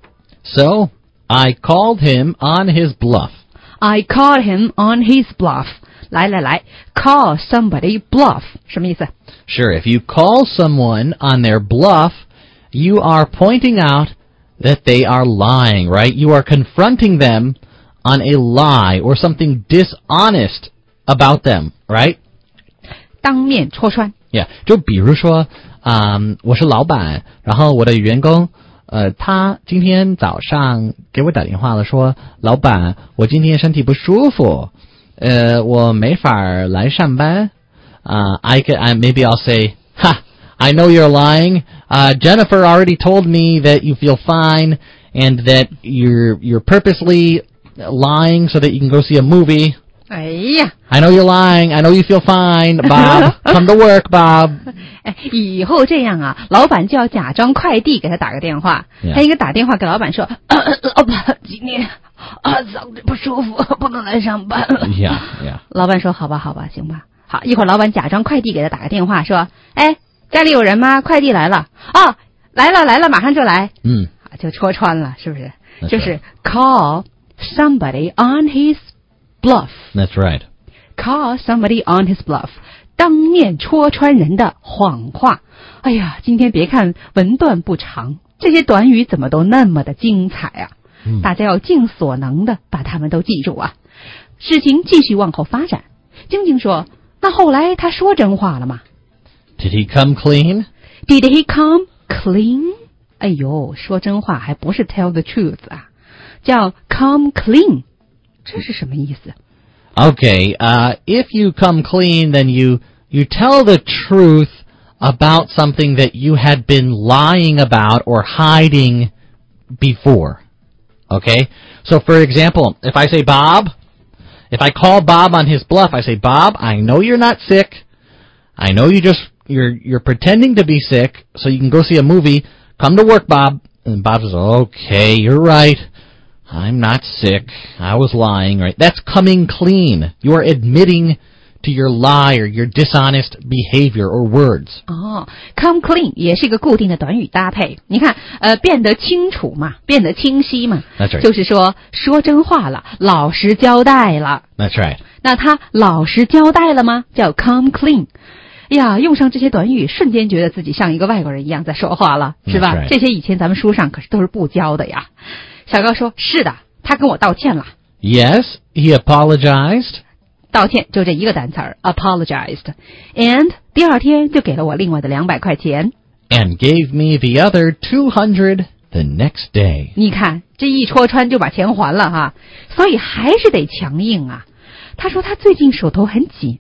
So I called him on his bluff. I called him on his bluff. 来 call somebody bluff 什么意思？ Sure, if you call someone on their bluff, you are pointing out that they are lying, right? You are confronting them on a lie or something dishonest about them, right? 当面戳穿。 Yeah, 就比如说，我是老板，然后我的员工，他今天早上给我打电话了，说，老板，我今天身体不舒服，我没法来上班。Maybe I'll say, ha, I know you're lying. Jennifer already told me that you feel fine and that you're purposely lying so that you can go see a movie. 哎呀 I know you're lying. I know you feel fine, Bob. Come to work, Bob. 以后这样啊，老板就要假装快递给他打个电话。他应该打电话给老板说，老板，今天嗓子不舒服，不能来上班了。 Yeah. 老板说好吧，行吧。好，一会儿老板假装快递给他打个电话说，哎，家里有人吗？快递来了。哦，来了，马上就来。就戳穿了，是不是？就是 call somebody on his bluff. That's right. Call somebody on his bluff. 当面戳穿人的谎话。哎呀，今天别看文段不长，这些短语怎么都那么的精彩啊！大家要尽所能的把它们都记住啊。事情继续往后发展，晶晶说，那后来他说真话了吗？ Did he come clean? Did he come clean? 哎呦，说真话还不是 tell the truth 啊，叫 come clean。这是什么意思？ Okay, if you come clean, then you tell the truth about something that you had been lying about or hiding before. Okay? So for example, if I say Bob, if I call Bob on his bluff, I say, Bob, I know you're not sick. I know you're pretending to be sick so you can go see a movie. Come to work, Bob. And Bob says, okay, you're right. I'm not sick. I was lying, right? That's coming clean. You are admitting to your lie or your dishonest behavior or words. Come clean 也是一个固定的短语搭配。你看，变得清楚嘛，变得清晰嘛。 That's right. 就是说真话了，老实交代了。 That's right. 那他老实交代了吗？叫 come clean。呀，用上这些短语，瞬间觉得自己像一个外国人一样在说话了，是吧？ right. 这些以前咱们书上可是都是不教的呀。小高说，是的，他跟我道歉了。 Yes, he apologized. 道歉就这一个单词儿 apologized. And 第二天就给了我另外的200块钱。 And gave me the other 200 the next day. 你看，这一戳穿就把钱还了哈，所以还是得强硬啊。他说他最近手头很紧。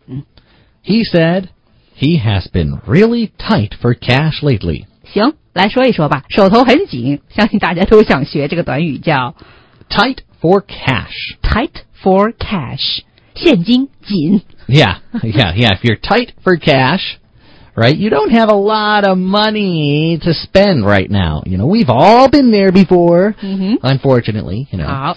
He said he has been really tight for cash lately. 行，来说一说吧，手头很紧，相信大家都想学这个短语叫 tight for cash. Tight for cash. 现金紧。 Yeah. If you're tight for cash, right, you don't have a lot of money to spend right now. You know, we've all been there before, unfortunately, you know. 好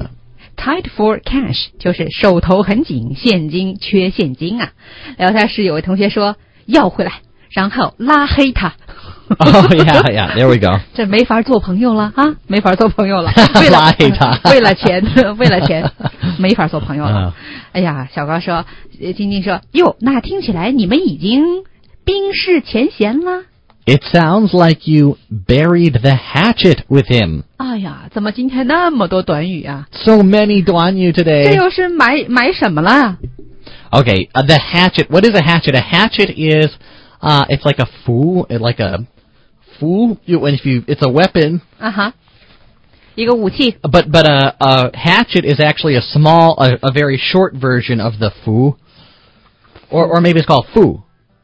，tight for cash 就是手头很紧，现金缺现金啊。聊天室有位同学说要回来，然后拉黑他。 Oh, yeah, there we go. 这没法做朋友了啊，没法做朋友了。 拉黑他， 为了钱，没法做朋友了。哎呀，小高说，晶晶说，哟，那听起来你们已经冰释前嫌了。 It sounds like you buried the hatchet with him. 哎呀，怎么今天那么多短语啊 ？So many 短语 today. 这又是买什么了 Okay, the hatchet. What is a hatchet? A hatchet is, it's like a fu, it's a weapon. 一个武器。 But a hatchet is actually a very short version of the fu, or maybe it's called fu.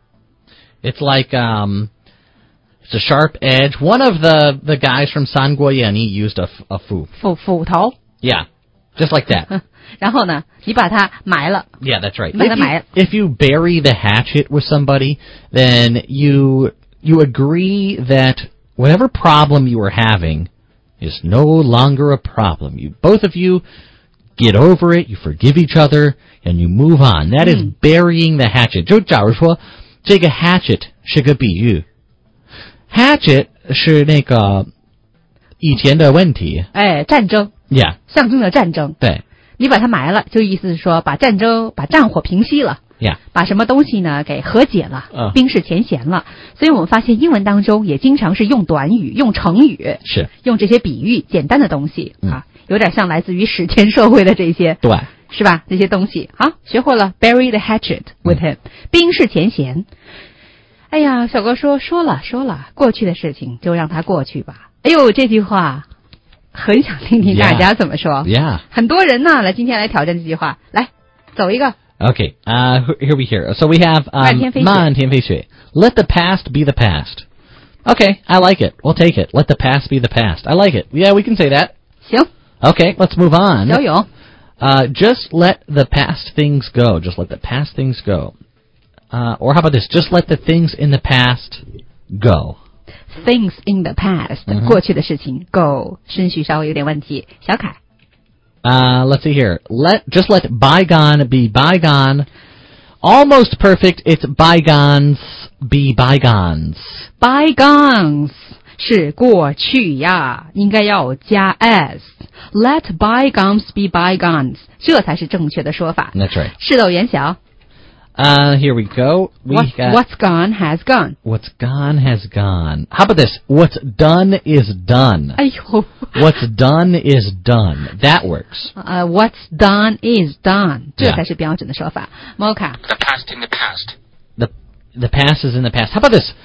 It's like it's a sharp edge. One of the guys from 三国演义 used a fu. 斧头。 Yeah, just like that. 然后呢，你把它埋了。 Yeah, that's right. 把它埋了。 If you bury the hatchet with somebody, then you agree that whatever problem you were having is no longer a problem. Both of you get over it, you forgive each other, and you move on. That is burying the hatchet. 就假如说这个 hatchet 是个比喻 ，hatchet 是那个以前的问题。 战争。 Yeah. 象征着战争。 对。 你把它埋了，就意思是说把战火平息了。 Yeah. 把什么东西呢给和解了，冰释前嫌了。所以我们发现英文当中也经常是用短语、用成语， 是用这些比喻、简单的东西有点像来自于史前社会的这些， 对， 是吧？这些东西好，学会了 bury the hatchet with him，冰释前嫌。哎呀，小哥说了，过去的事情就让它过去吧。哎呦，这句话很想听听大家怎么说。 Yeah. 很多人呢，今天来挑战这句话，来走一个。 Okay, here we hear. So we have 漫天飞雪. Let the past be the past. Okay, I like it. We'll take it. Let the past be the past. I like it. Yeah, we can say that. 行。 Okay, let's move on. 小勇。 Just let the past things go. Just let the past things go. Or how about this? Just let the things in the past go. Things in the past. 过去的事情 go. 顺序稍微有点问题。小凯。 Let's see here. Just let bygone be bygone. Almost perfect. It's bygones be bygones. Bygones 是过去呀，应该要加 s. Let bygones be bygones. 这才是正确的说法。 That's right. 是的，元晓。 Here we go. What's gone has gone. What's gone has gone. How about this? What's done is done. 哎呦。 What's done is done. That works. What's done is done. 这才是标准的说法。Mocha. The past in the past. The past is in the past. How about this?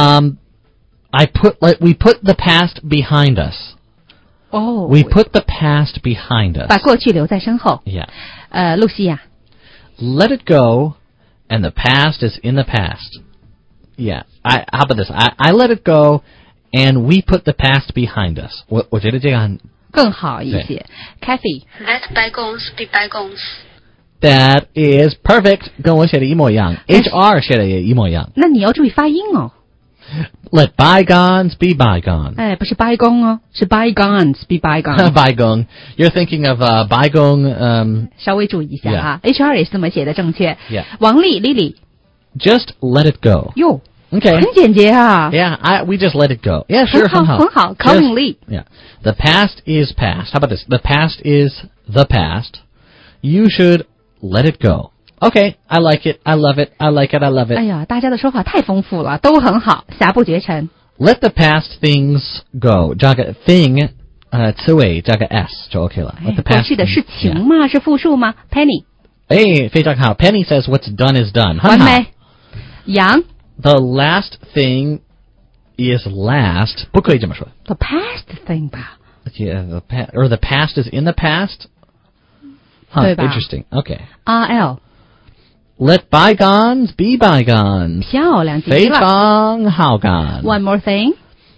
We put the past behind us. Oh. We put the past behind us. 把过去留在身后。 Yeah. 露西亚。 Let it go. And the past is in the past. Yeah. How about this? I let it go, and we put the past behind us. 我觉得这个更好一些。Kathy. Let bygones be bygones. That is perfect. 跟我写的一模一样。HR 写的也一模一样。 那你要注意发音哦。 Let bygones be bygones. 不是白宫哦，是 bygones be bygones. Bygone. You're thinking of bygone. 稍微注意一下啊。HR 也是这么写的，正确。 Yeah. 王丽 Lily. Just let it go. 哟 Okay. 很简洁啊。 Yeah, we just let it go. Yeah, sure. 很好。Colin Lee. Yeah. The past is past. How about this? The past is the past. You should let it go. Okay, I like it. I love it. I like it. I love it. 哎呀，大家的说法太丰富了，都很好，瑕不绝尘。 Let the past things go. 加个 thing, 词尾加个 s 就 OK 了。Let the past. 过去的是情吗？是复数吗 ？Penny. 非常好。Penny says what's done is done. 完美。杨。 The last thing is last. 不可以这么说。 The past thing 吧。 Yeah, the past is in the past. 对吧 Interesting. Okay. RL. Let bygones be bygones. 漂亮极了。 非常好看。 One more thing.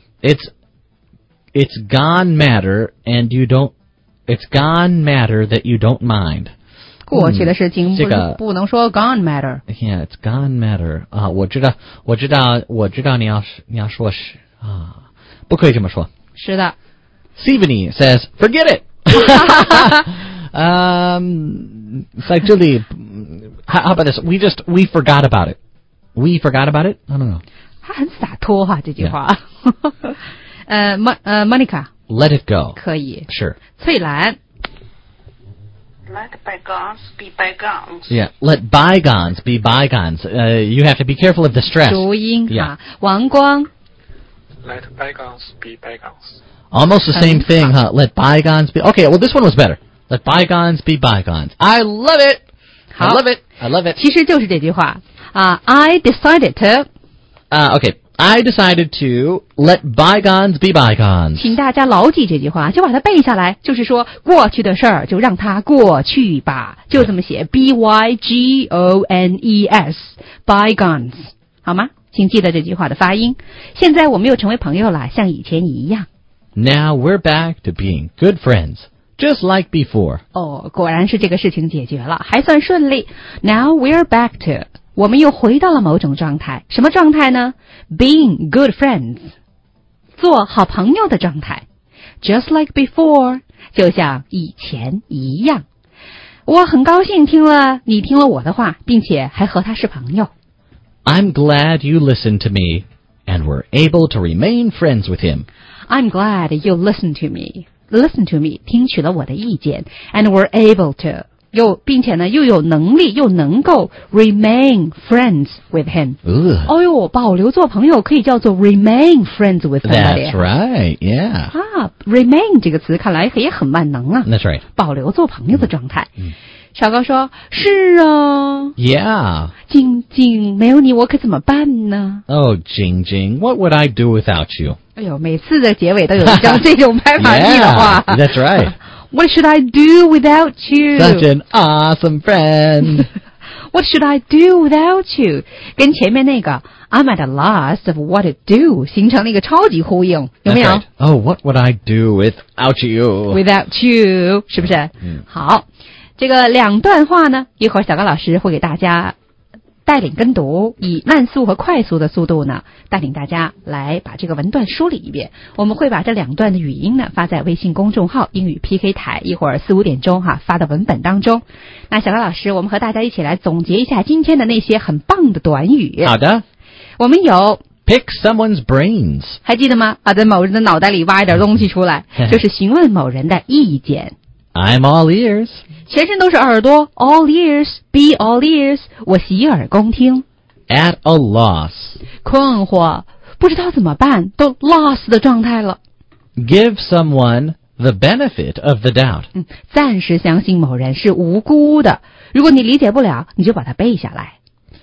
It's gone matter and you don't. It's gone matter that you don't mind. 过去的事情这个不能说 gone matter. Yeah, it's gone matter. 我知道你要说是不可以这么说。 是的。 Stephanie says, forget it. 在这里 how about this? We forgot about it. We forgot about it? I don't know. 他很洒脱哈，这句话。Monica. Let it go. 可以。 Sure. 翠兰。 Let bygones be bygones. Yeah, let bygones be bygones. You have to be careful of the stress. 注音 Yeah. 王光。 Let bygones be bygones. Almost the same thing, huh? Let bygones be... Okay, well, this one was better. Let bygones be bygones. I love it! I love it! I love it. 其实就是这句话I decided to... Okay, I decided to let bygones be bygones. 请大家牢记这句话，就把它背下来。就是说，过去的事儿就让它过去吧，就这么写 bygones bygones， 好吗？请记得这句话的发音。现在我们又成为朋友了，像以前一样。 Now we're back to being good friends, just like before. 哦，果然是这个事情解决了，还算顺利。Now we're back to， 我们又回到了某种状态。什么状态呢？ Being good friends， 做好朋友的状态。Just like before， 就像以前一样。我很高兴你听了我的话，并且还和他是朋友。 I'm glad you listened to me and were able to remain friends with him. I'm glad you listened to me. Listen to me， 听取了我的意见 and were able to， 并且呢又有能力又能够 remain friends with him。 哦哟，保留做朋友可以叫做 remain friends with somebody。 That's right, yeah. remain 这个词看来也很万能啊。 That's right. 保留做朋友的状态。小高说，是啊。 Yeah. 静静，没有你我可怎么办呢？ Oh, Jing Jing, what would I do without you? 哎呦，每次的结尾都有一张这种拍马屁的话。 Yeah, that's right. What should I do without you? Such an awesome friend. What should I do without you? 跟前面那个 I'm at a loss of what to do 形成了一个超级呼应，有没有？ That's right. Oh, what would I do without you? Without you， 是不是？好，这个两段话呢，一会儿小高老师会给大家带领跟读，以慢速和快速的速度呢，带领大家来把这个文段梳理一遍。我们会把这两段的语音呢发在微信公众号英语 PK 台，一会儿4、5点钟发到文本当中。那小高老师，我们和大家一起来总结一下今天的那些很棒的短语。 好的。 我们有 Pick someone's brains. 还记得吗？在某人的脑袋里挖一点东西出来，就是询问某人的意见。 I'm all ears. 全身都是耳朵 all ears, be all ears， 我洗耳恭听。 At a loss. 困惑，不知道怎么办，都 lost 的状态了。 Give someone the benefit of the doubt. 暂时相信某人是无辜的，如果你理解不了，你就把它背下来。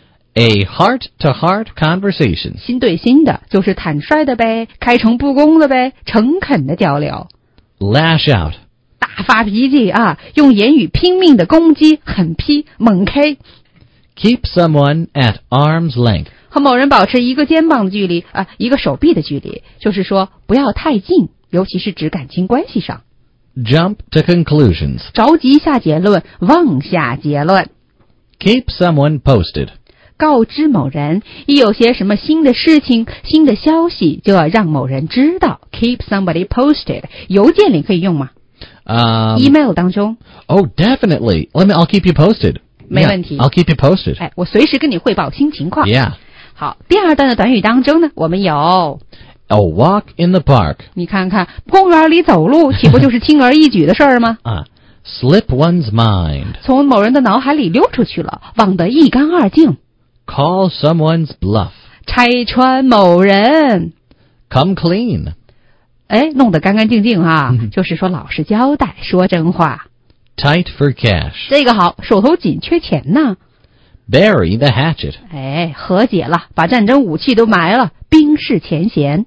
A heart-to-heart conversation. 心对心的，就是坦率的呗，开诚布公的呗，诚恳的交流。 Lash out. 大发脾气用言语拼命的攻击，狠批猛 K。 Keep someone at arm's length. 和某人保持一个肩膀的距离一个手臂的距离，就是说不要太近，尤其是指感情关系上。 Jump to conclusions. 着急下结论，妄下结论。 Keep someone posted. 告知某人，一有些什么新的事情、新的消息，就要让某人知道。 Keep somebody posted， 邮件里可以用吗？email 当中。 Oh, definitely. I'll keep you posted. 没问题。 I'll keep you posted. 我随时跟你汇报新情况。 Yeah. 好，第二段的短语当中呢，我们有 A walk in the park. 你看看，公园里走路，岂不就是轻而易举的事儿吗 Slip one's mind. 从某人的脑海里溜出去了，忘得一干二净。 Call someone's bluff. 拆穿某人。 Come clean. 弄得干干净净就是说老实交代，说真话。 Tight for cash. 这个好，手头紧，缺钱呢。 Bury the hatchet. 和解了，把战争武器都埋了，冰释前嫌。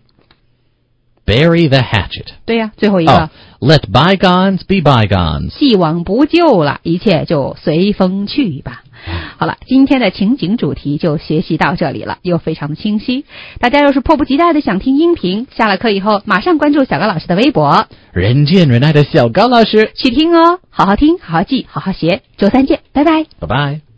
Bury the hatchet. 对呀，最后一个。 Let bygones be bygones. 既往不咎了，一切就随风去吧。好了，今天的情景主题就学习到这里了，又非常的清晰。大家要是迫不及待的想听音频，下了课以后马上关注小高老师的微博， 人见人爱的小高老师， 去听哦，好好听，好好记，好好学。周三见，拜拜， 拜拜。